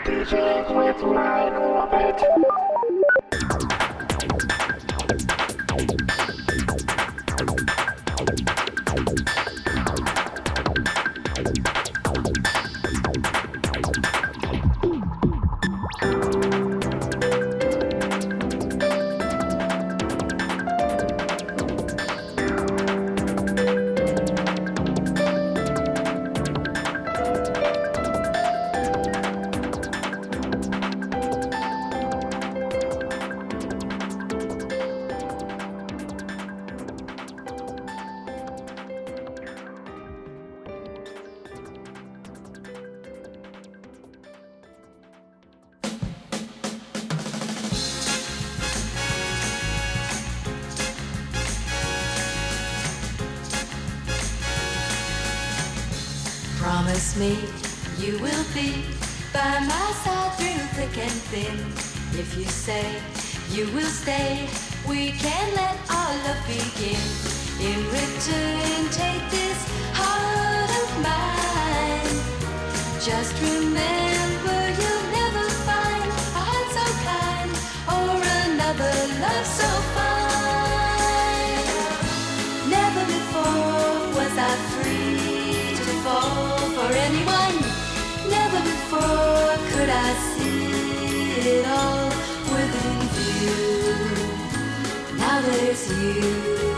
DJing with my orbit. Promise me you will be by my side through thick and thin. If you say you will stay, we can let our love begin. In return, take this heart of mine. Just remember you'll never find a heart so kind or another love so fine. Never before was I free to fall for anyone. Never before could I see it all within view. Now there's you.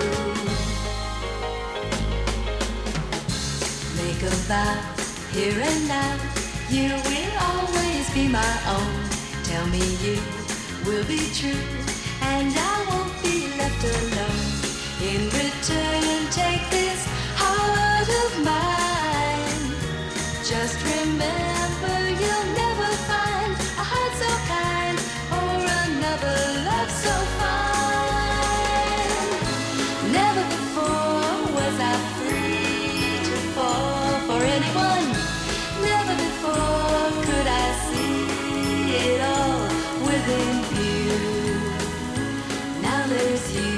Make a vow here and now. You will always be my own. Tell me you will be true, and I won't be left alone. In return, take this heart of mine. Just remember you'll never find a heart so kind or another love so fine. Never before was I free to fall for anyone. Never before could I see it all within view. Now there's you.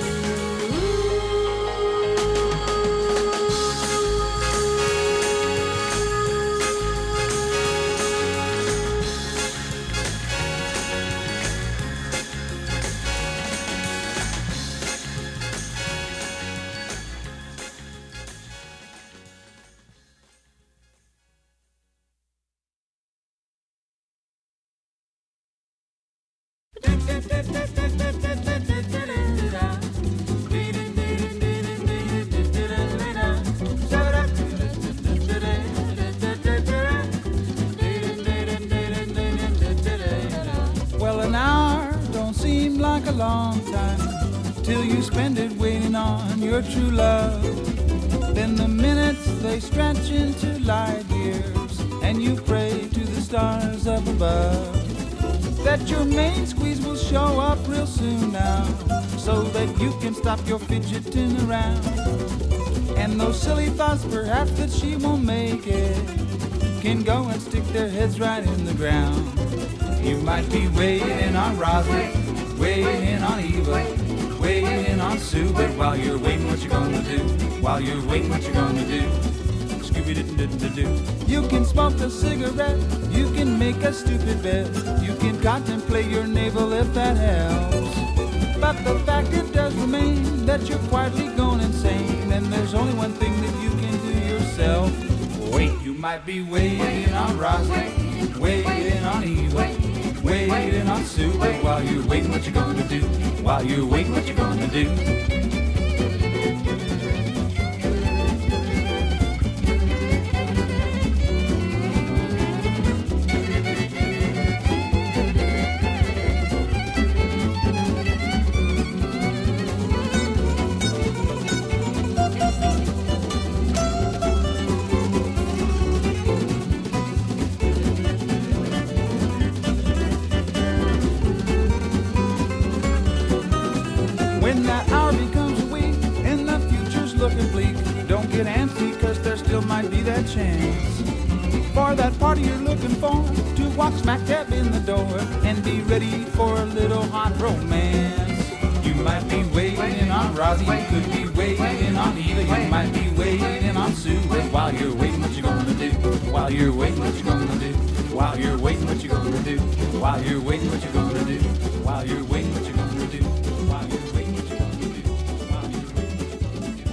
Well, an hour don't seem like a long time till you spend it waiting on your true love. Then the minutes they stretch into light years, and you pray to the stars up above that your main squeeze will show up real soon now, so that you can stop your fidgeting around. And those silly thoughts perhaps that she won't make it can go and stick their heads right in the ground. You might be waiting on Rosie, waiting on Eva, waiting on Sue, but while you're waiting, what you gonna do? While you're waiting, what you gonna do? Scooby-doo-doo-doo-doo. You can smoke a cigarette, you can make a stupid bet, you can contemplate your navel if that helps. But the fact it does remain that you're quietly going insane, and there's only one thing that you can do yourself. Wait, you might be waiting on Rosie, waiting on Eva, waiting on Sue, but while you're waiting, what you gonna do? While you're waiting, what you gonna do? When that hour becomes a week and the future's looking bleak, don't get antsy, cause there still might be that chance for that party you're looking for to walk smack dab in the door and be ready for a little hot romance. You might be waiting on Rosie, you could be waiting on Eva, you might be waiting on Sue, but while you're waiting, what you gonna do? While you're waiting, what you gonna do? While you're waiting, what you gonna do? While you're waiting, what you gonna do? While you're waiting, what you gonna do? While you're waiting, what you gonna do? While you're waiting, what you gonna do?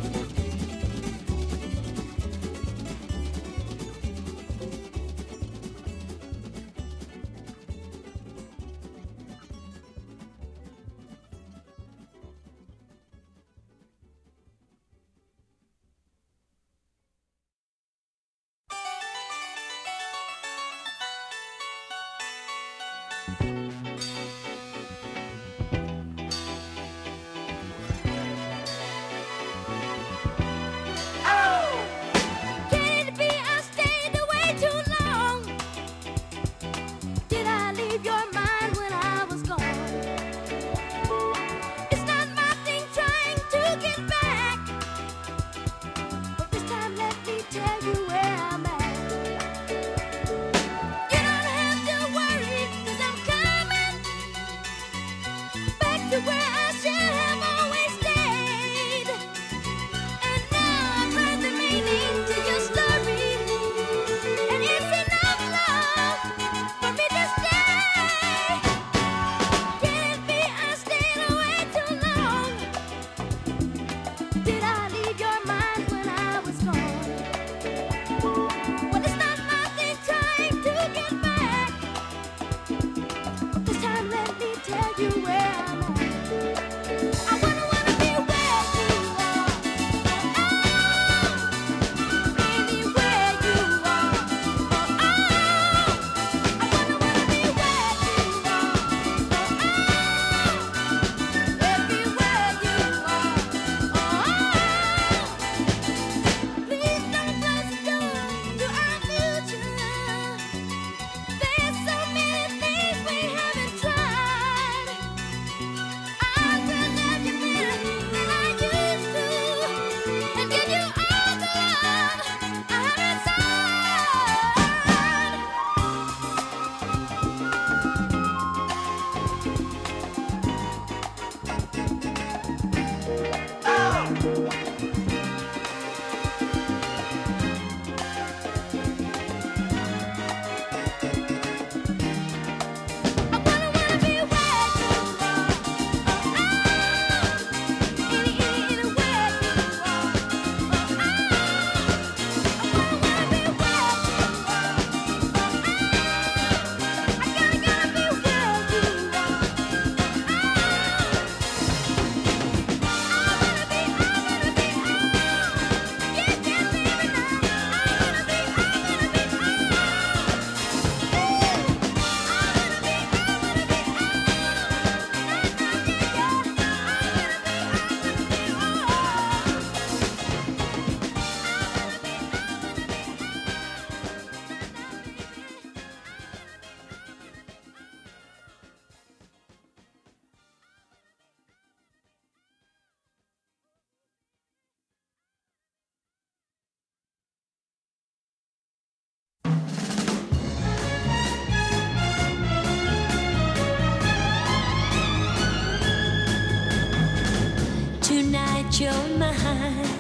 You're mine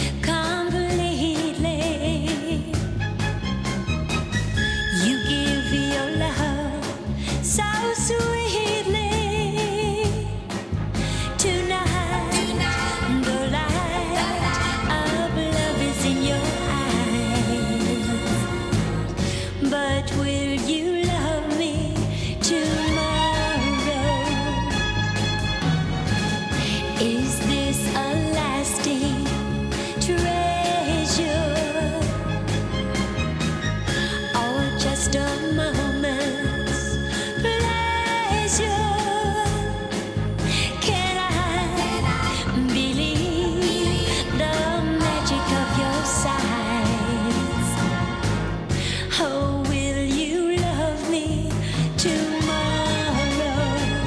completely. You give your love so sweetly. Tonight, the light of love is in your eyes. But will you love me tomorrow? Is this a lasting treasure, or just a moment's pleasure? Can I believe the magic of your sighs? Oh, will you love me tomorrow?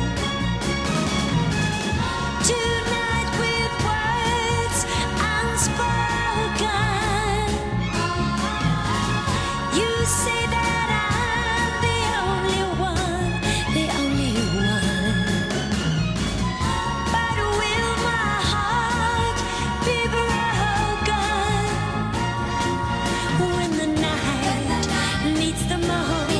Tonight with words unspoken, you say that I'm the only one, the only one. But will my heart be broken when the night meets the morning?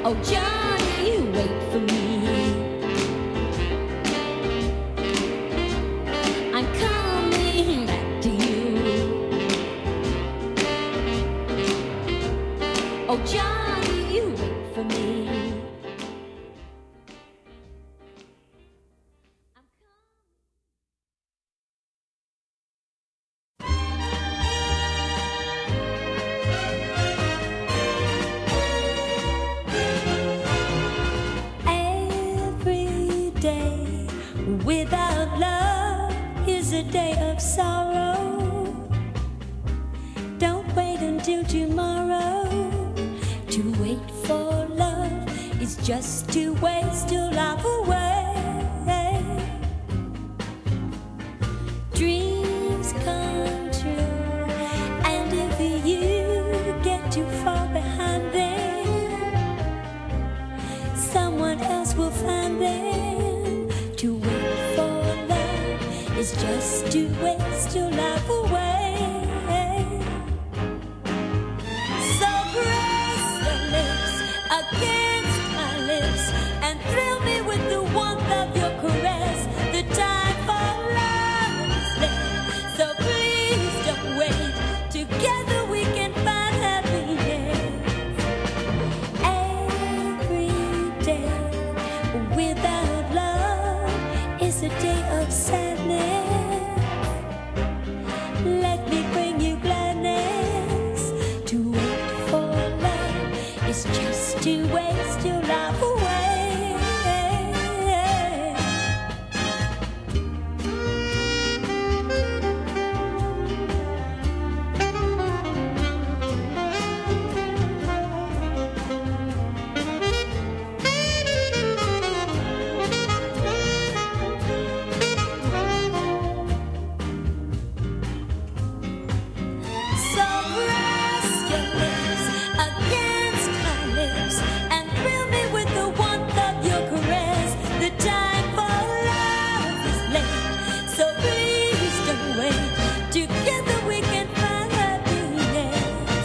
Oh, Johnny, wait for me. I'm coming back to you. Oh, Johnny, wait for me. Without love is a day of sorrow. Don't wait until tomorrow. To wait for love is just to waste your life away. Dreams come true, and if you get too far behind them, someone else will find them. To wait for love is just to waste your life away. So press your lips against my lips and thrill me with the warmth of your caress. The time for love is late, so please don't wait. Together we can find happiness. Every day without love is a day of sadness. Let me bring you gladness. To wait for love is just to waste your life away. So press your lips against my lips and thrill me with the warmth of your caress. The time for love is late, so please don't wait. Together we can find happiness.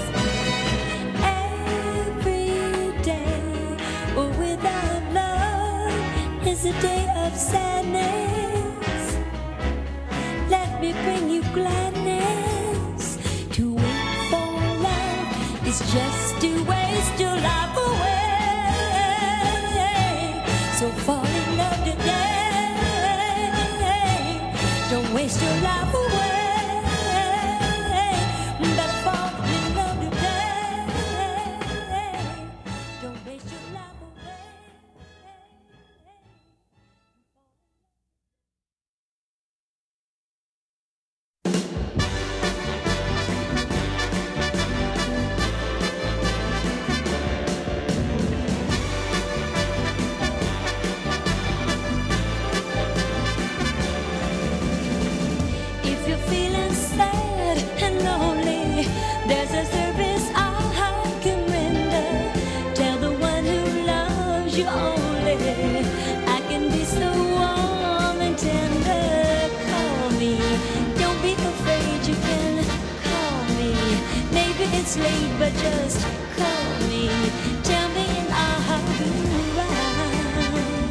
Every day without love is a day of sadness. Let me bring you gladness. To wait for love is just to waste your life away. So fall in love today. Don't waste your life away. Better fall in love today. Don't waste your life away. If you're feeling sad and lonely, there's a service I can render. Tell the one who loves you only, I can be so warm and tender. Call me, don't be afraid, you can call me. Maybe it's late, but just call me. Tell me and I'll be right.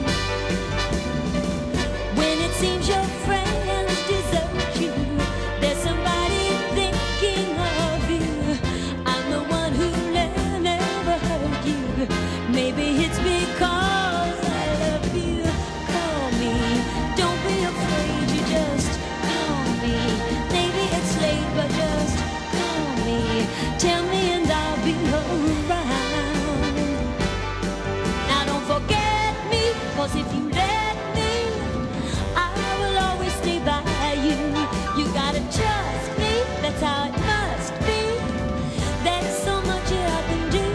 When it seems your friends desert you, there's somebody thinking of you. I'm the one who never hurt you. Maybe it's because I love you. Call me, don't be afraid, you just call me. Maybe it's late, but just call me. Tell me and I'll be around. Now don't forget me, 'cause if you let me, I will always stay by you. You gotta trust me, that's how it must be. There's so much that I can do.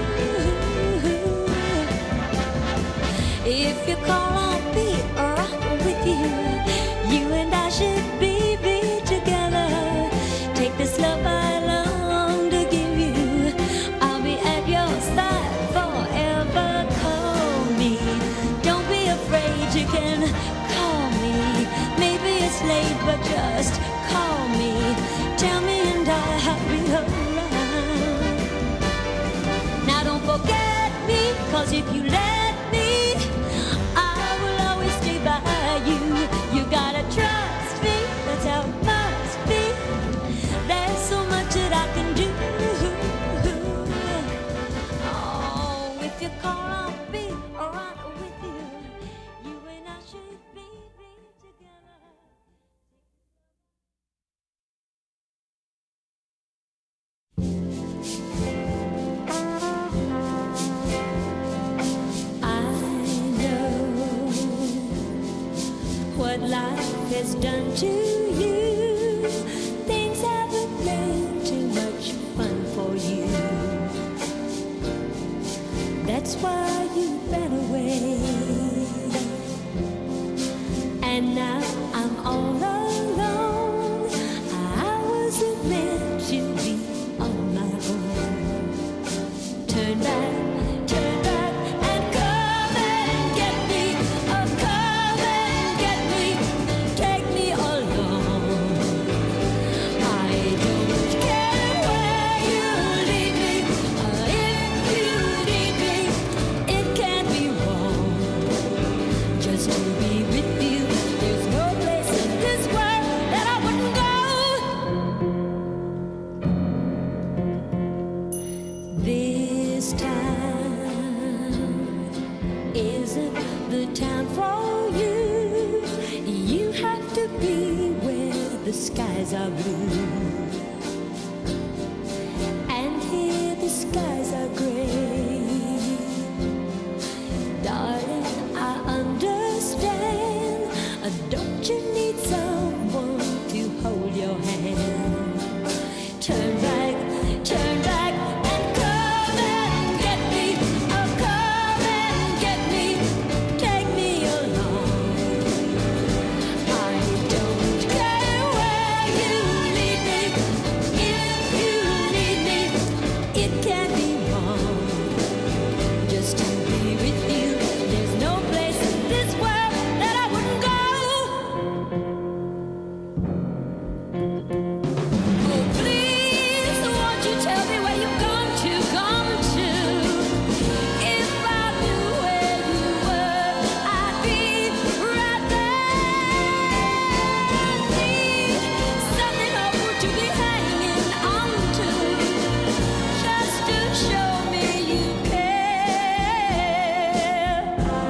If you call on me, right with you, you and I should be together. Take this love I long to give you. I'll be at your side forever. Call me, don't be afraid, you can call me. Maybe it's late, but just call me. Tell me and I'll be around. Now don't forget me, 'cause 'cause if you let me, I will always stay by you. You gotta trust me, that's how it must be. There's so much that I can do. Oh, if you call, I'll be right with you. You and I should be together. I know what life has done to you. Things haven't been too much fun for you. That's why you ran away. And now I'm all alone. I wasn't meant to be on my own. Turn back and come and get me. Oh, come and get me. Take me along. I don't care where you lead me. If you need me, it can't be wrong. Just to be with you. There's no place in this world that I wouldn't go. This town isn't the town for you. You have to be where the skies are blue. And here the skies are gray. Darling, I understand. Don't you need someone to hold your hand? Turn back and come and get me. Oh, come and get me. Take me along. I don't care where you lead me. If you need me, it can't be wrong. Just to be with you. There's no place in this world that I wouldn't go. Oh, please, won't you tell me where you've gone to? If I knew where you were, I'd be right there. Need something hopeful to be hanging on to, just to show me you care.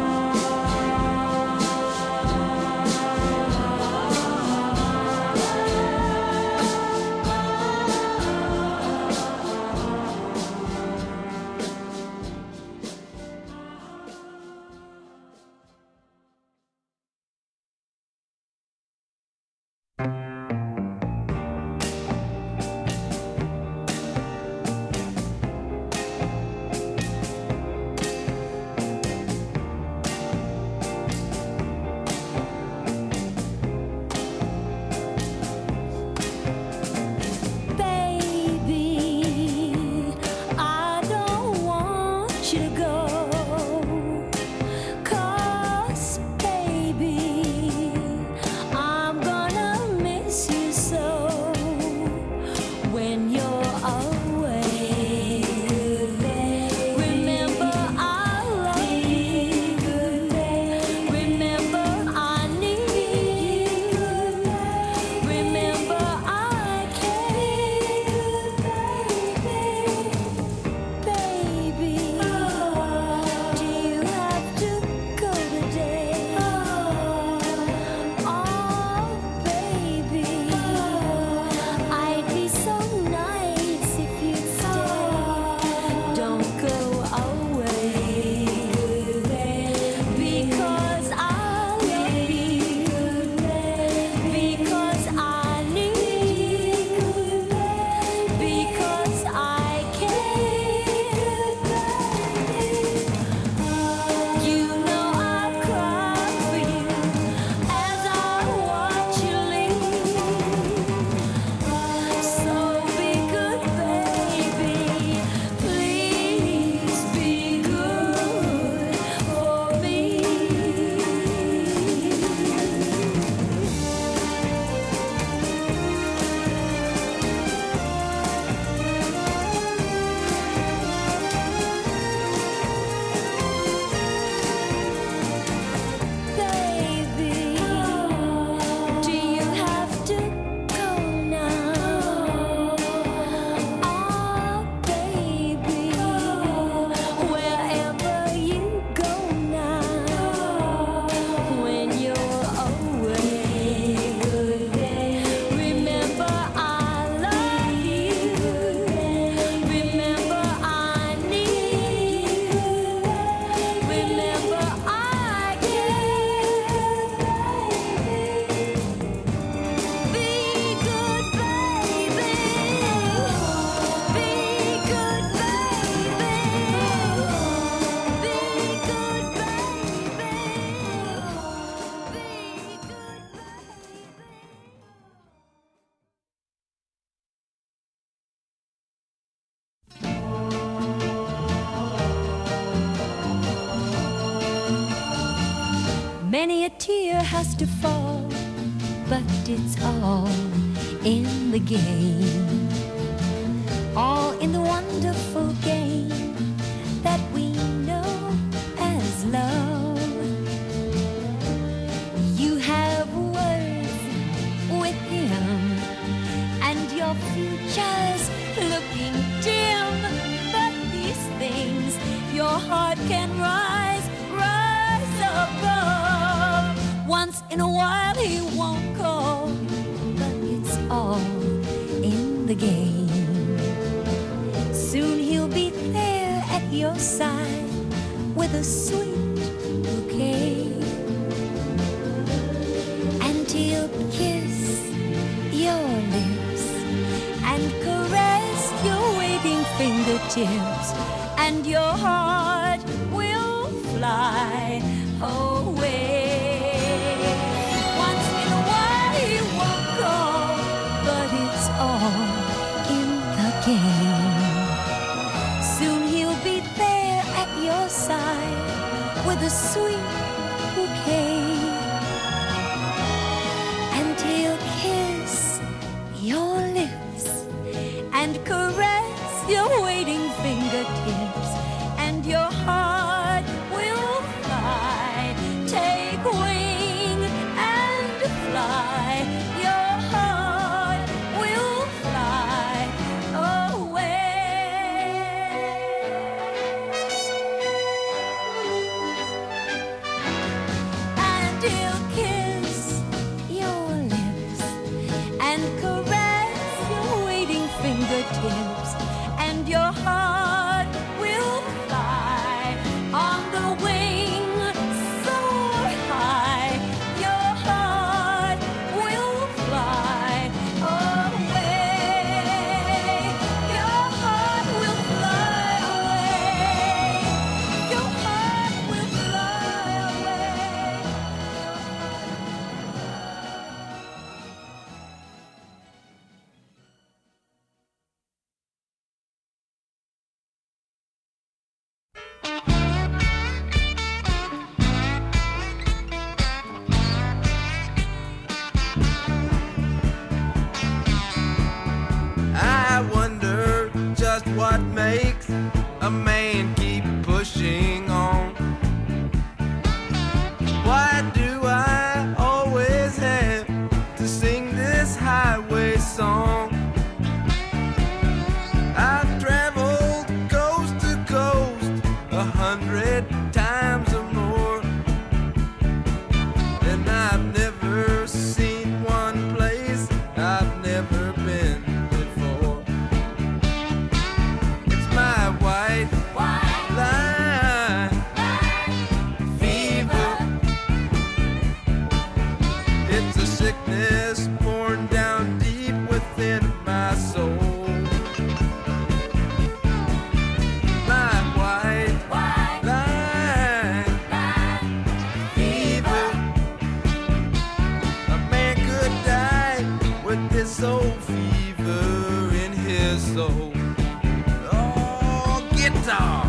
Baby, I don't want you to go. 'Cause, baby, I'm gonna miss you so when you're away. Remember, I love you. Remember, I need you. Remember, I care. Baby, Many a tear has to fall, but it's all in the game. All in the wonderful game that we know as love. You have words with him, and your future's looking dim. But these things, your heart can rise above. Once in a while he won't call, but it's all in the game. Soon he'll be there at your side with a sweet bouquet, and he'll kiss your lips and caress your waiting fingertips, and your heart will fly away. Once in a while he won't call, but it's all in the game. Soon he'll be there at your side with a sweet bouquet, and he'll kiss your lips and caress your waiting fingertips, and your heart will fly, take wing and fly. Your heart will fly away. And he'll kiss your lips and caress your waiting fingertips, and your heart will fly on the wing so high. Your heart will fly away. Your heart will fly away. Your heart will fly away. I wonder just what makes a man keep pushing on. Why do I always have to sing this highway song? I've traveled coast to coast 100 times or more, and I've never seen one place I've never been before. It's my white line fever. It's a sickness born down deep within my soul. My white line fever. A man could die with this old fever in his soul. Oh, guitar.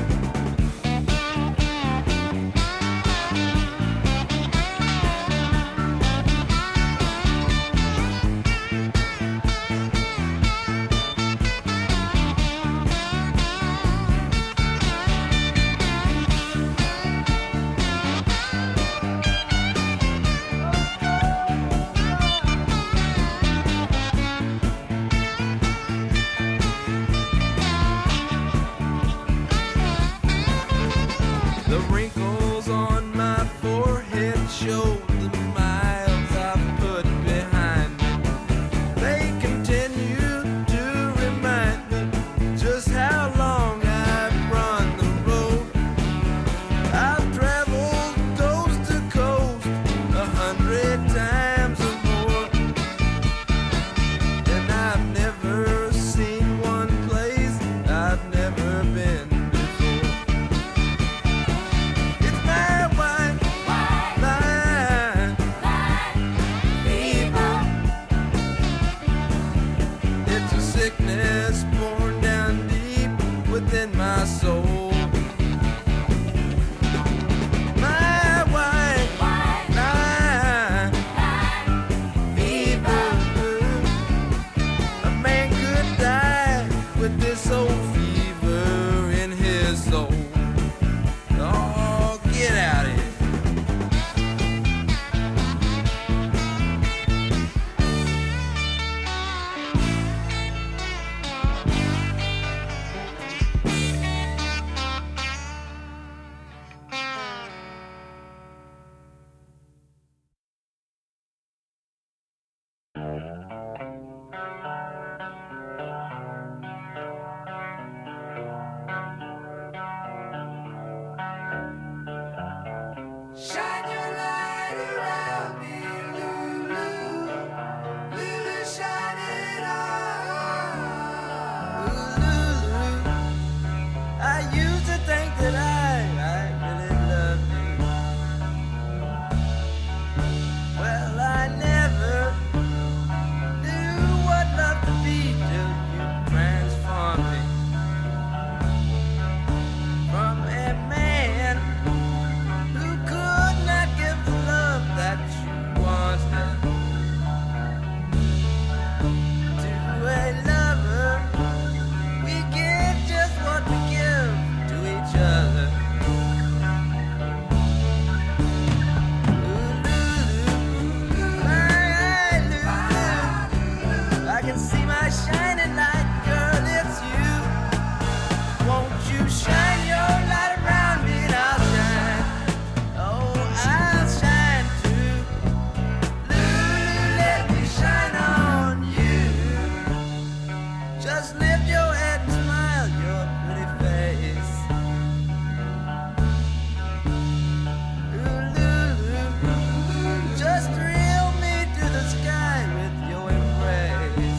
The wrinkles on my forehead show the miles I've put behind me. They continue to remind me just how long I've run the road. I've traveled coast to coast 100 times or more, and I've never seen one place I've never been before. Shine your light around me, Lulu. Lulu, shine it on. Lulu, I used to think that I really loved you. Well, I never knew what love could be till you transformed me from a man who could not give the love that you wanted to a lover. We give just what we give to each other. I can see my shining light, girl, it's you. Won't you shine your light around me and I'll shine. Oh, I'll shine too. Lulu, let me shine on you. Just lift your head and smile your pretty face. Lulu, just thrill me to the sky with your embrace.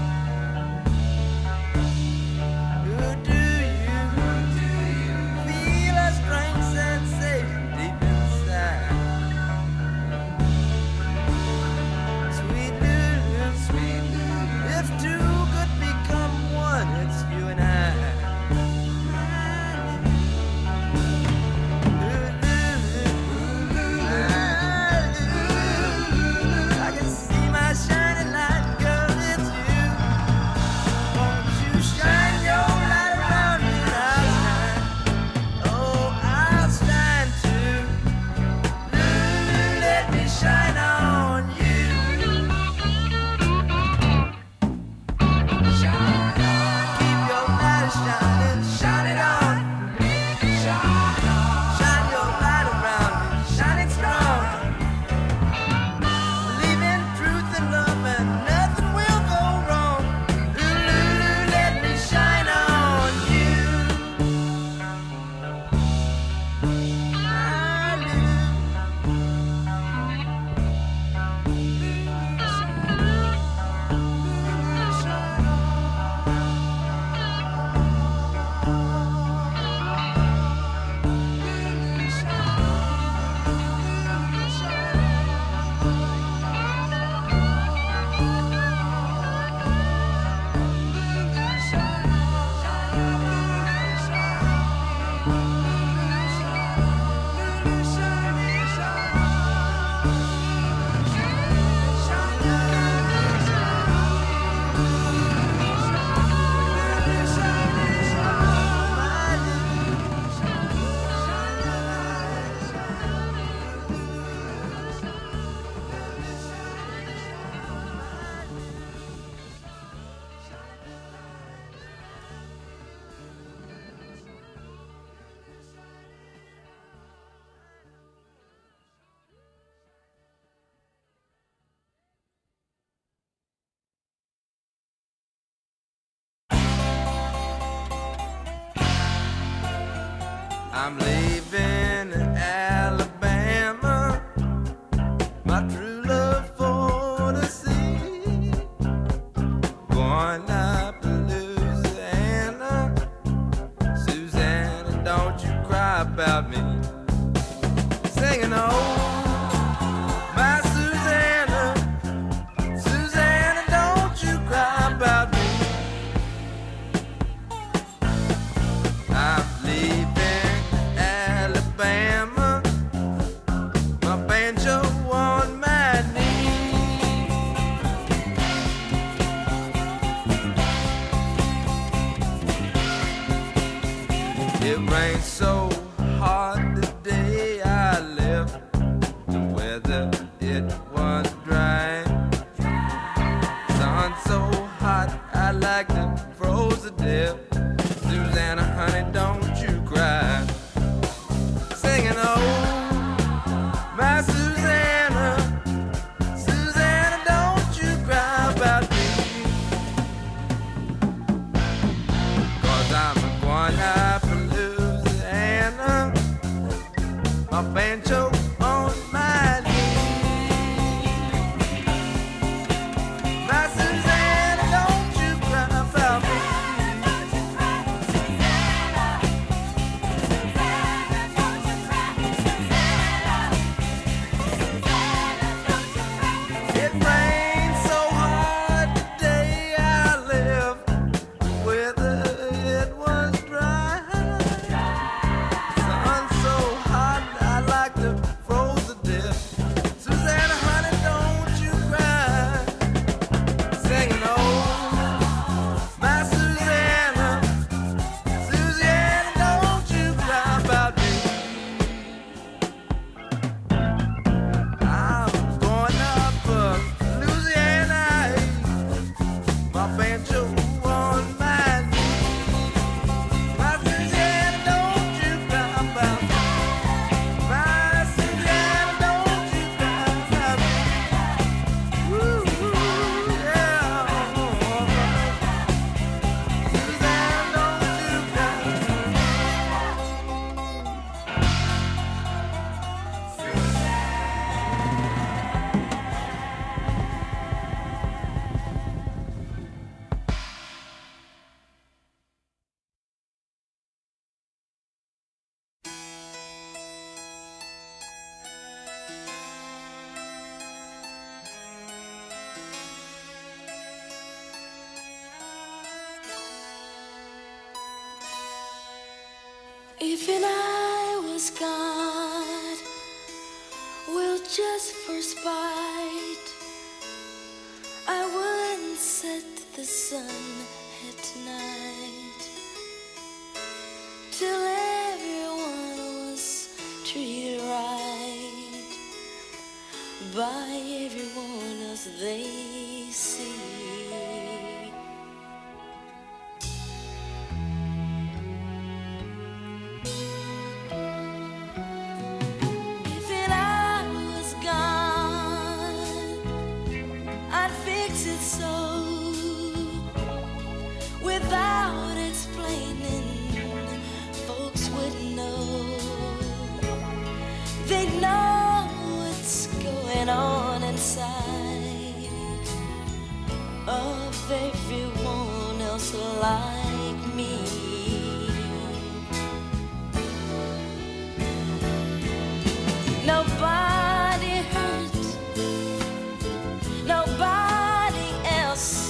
Do you feel a strange sensation deep inside? Sweet Lulu, if two could become one, it's you and I. I can see my shining light, girl, it's you. Won't you shine your light around me and I'll shine. Oh, I'll shine too. Lulu, let me shine on you. Shine on. Keep your light shining, shine it on. Shine on. Shine your light around me, shine it strong. Believe in truth and love and nothing will go wrong. Lulu, let me shine on you. My Lulu. I'm leaving Alabama, my true love for the sea. Going up to Louisiana, Susanna, don't you cry about me. Singing, oh, my Susanna, Susanna, don't you cry about me. I'm leaving Alabama, my banjo on my knee. It rained so hard today I left the weather, it was dry. Sun so hot I like to froze to death. Susanna, honey, don't you cry. Singing, oh, my Susanna, Susanna, don't you cry about me. 'Cause I'm going up to Louisiana, my banjo was God, well, just for spite, I wouldn't set the sun at night till everyone was treated right by everyone else they see. Without explaining, folks would know. They know what's going on inside of everyone else like me. Nobody hurt, nobody else.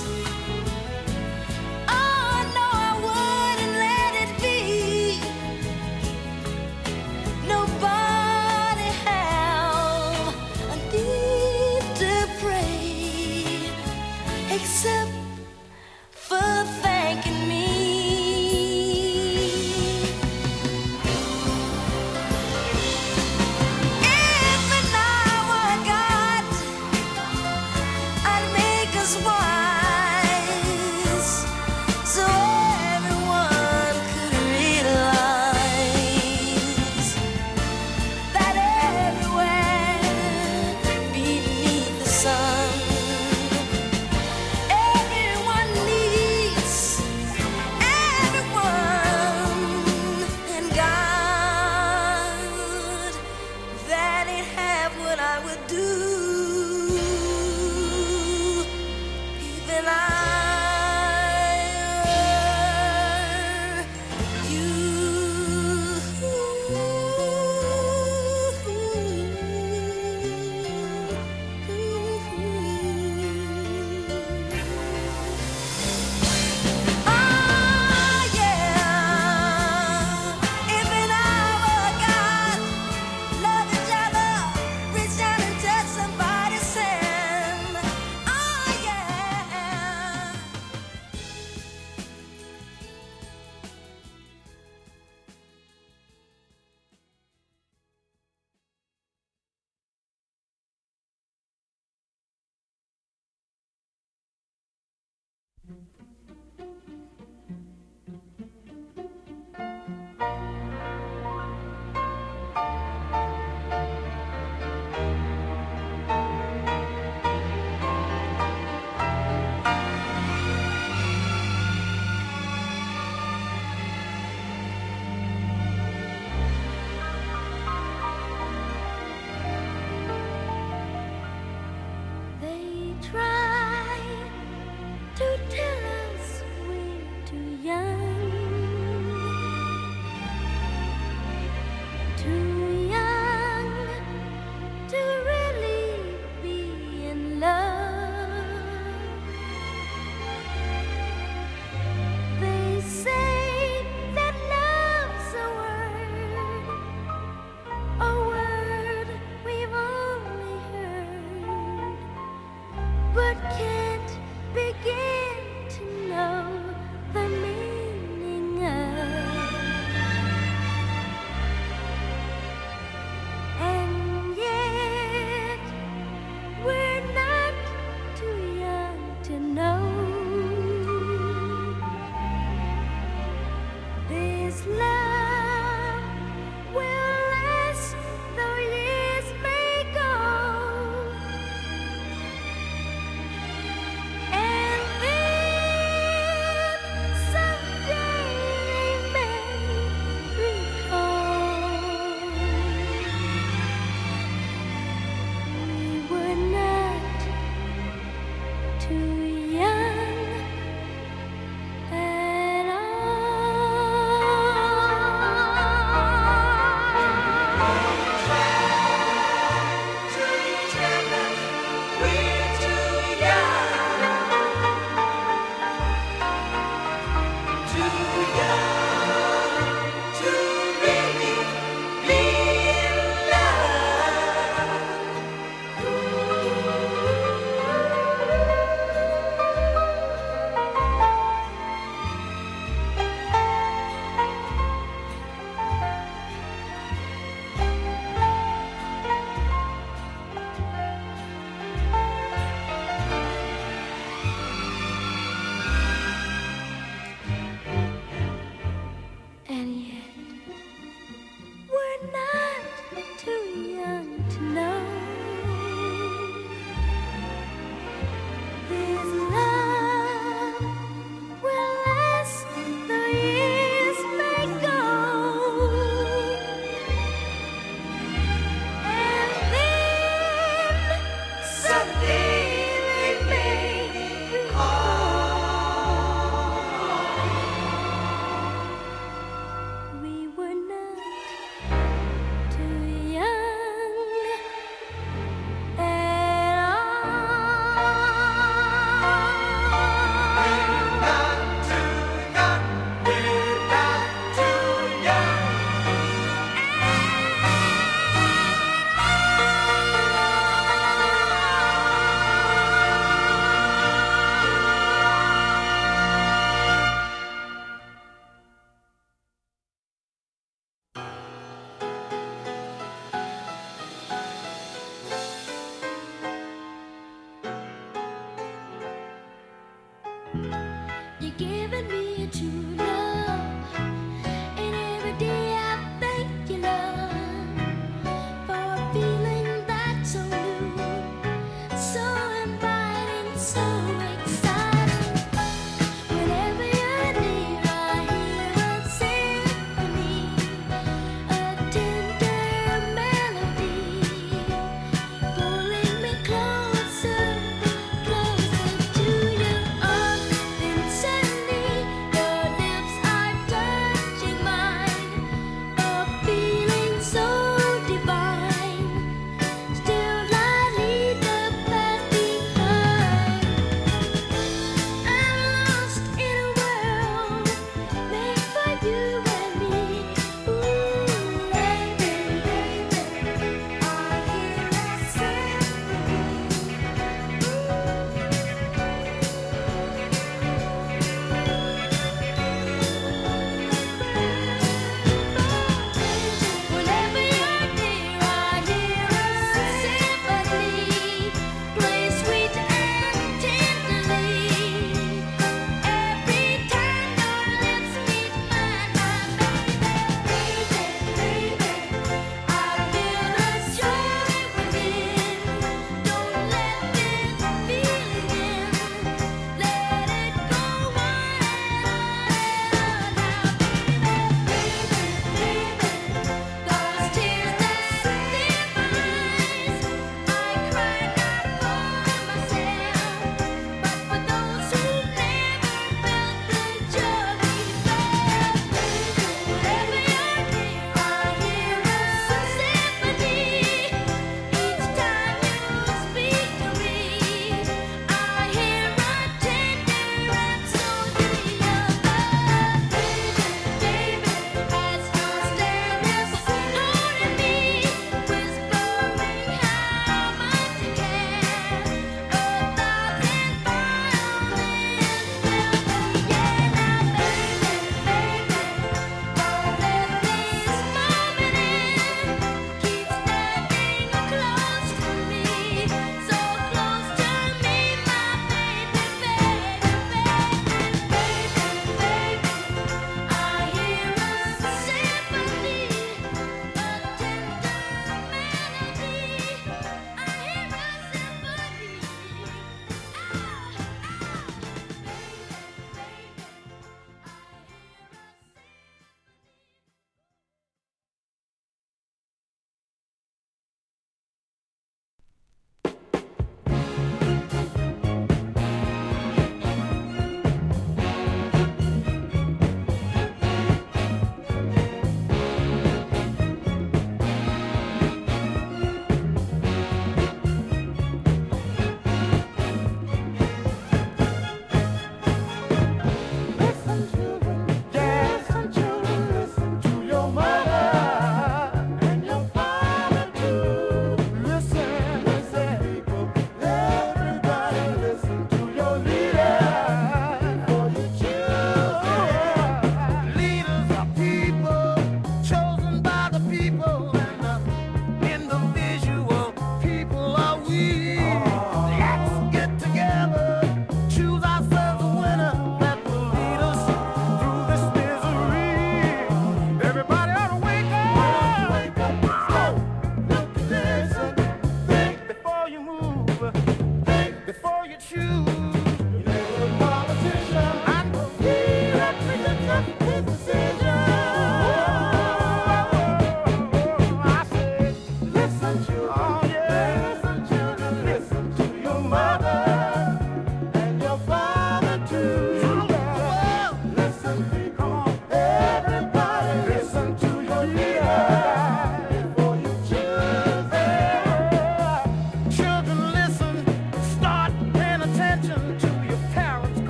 Except for thanking me. If an hour got, I'd make us wise, so everyone could realize that everywhere beneath the sun, but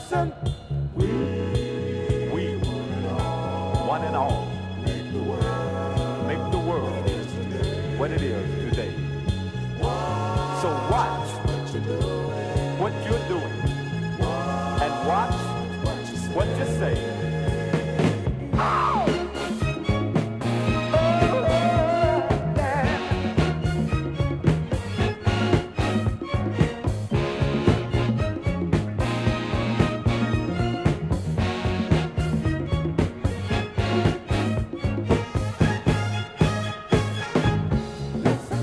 listen. We one and all, make the world what it is today. So watch what you're doing and watch what you say. Listen.